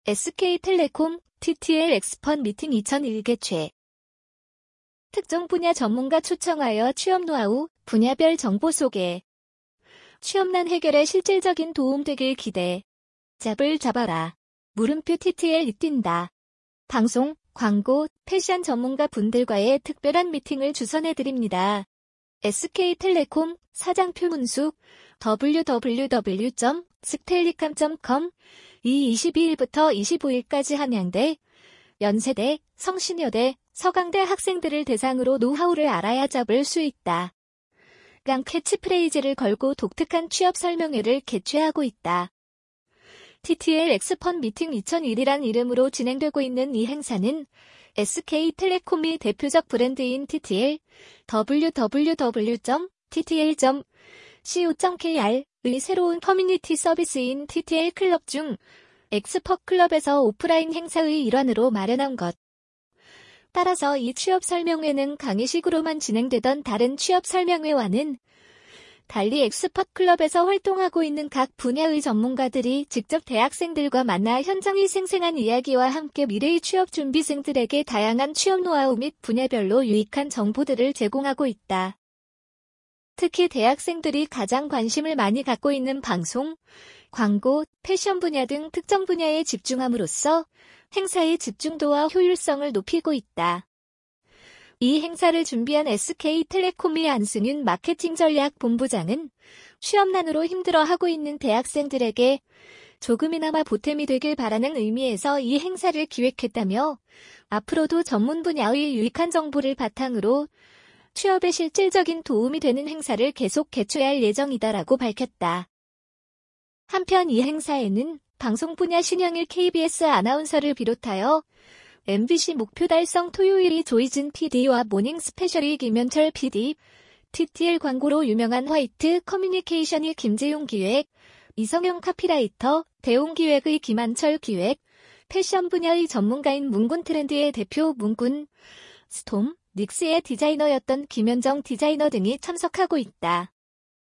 SK텔레콤 TTL 엑스펀 미팅 2001 개최. 특정 분야 전문가 초청하여 취업 노하우, 분야별 정보 소개. 취업난 해결에 실질적인 도움 되길 기대. 잡을 잡아라. 물음표 TTL이 뛴다. 방송, 광고, 패션 전문가 분들과의 특별한 미팅을 주선해드립니다. SK텔레콤 사장표 문숙 www.sktellicom.com 22일부터 25일까지 한양대, 연세대, 성신여대, 서강대 학생들을 대상으로 노하우를 알아야 잡을 수 있다. 강 캐치프레이즈를 걸고 독특한 취업 설명회를 개최하고 있다. TTL 엑스펀 미팅 2001이란 이름으로 진행되고 있는 이 행사는 SK텔레콤이 대표적 브랜드인 TTL, www.ttl.co.kr의 새로운 커뮤니티 서비스인 TTL 클럽 중 엑스퍼클럽에서 오프라인 행사의 일환으로 마련한 것. 따라서 이 취업 설명회는 강의식으로만 진행되던 다른 취업 설명회와는 달리 엑스퍼클럽에서 활동하고 있는 각 분야의 전문가들이 직접 대학생들과 만나 현장의 생생한 이야기와 함께 미래의 취업 준비생들에게 다양한 취업 노하우 및 분야별로 유익한 정보들을 제공하고 있다. 특히 대학생들이 가장 관심을 많이 갖고 있는 방송, 광고, 패션 분야 등 특정 분야에 집중함으로써 행사의 집중도와 효율성을 높이고 있다. 이 행사를 준비한 SK텔레콤의 안승윤 마케팅 전략 본부장은 취업난으로 힘들어하고 있는 대학생들에게 조금이나마 보탬이 되길 바라는 의미에서 이 행사를 기획했다며 앞으로도 전문 분야의 유익한 정보를 바탕으로 취업에 실질적인 도움이 되는 행사를 계속 개최할 예정이다라고 밝혔다. 한편 이 행사에는 방송 분야 신영일 KBS 아나운서를 비롯하여 MBC 목표 달성 토요일이 조이진 PD와 모닝 스페셜이 김현철 PD, TTL 광고로 유명한 화이트 커뮤니케이션이 김재용 기획, 이성용 카피라이터, 대웅 기획의 김한철 기획, 패션 분야의 전문가인 문군 트렌드의 대표 문군, 스톰, 닉스의 디자이너였던 김현정 디자이너 등이 참석하고 있다.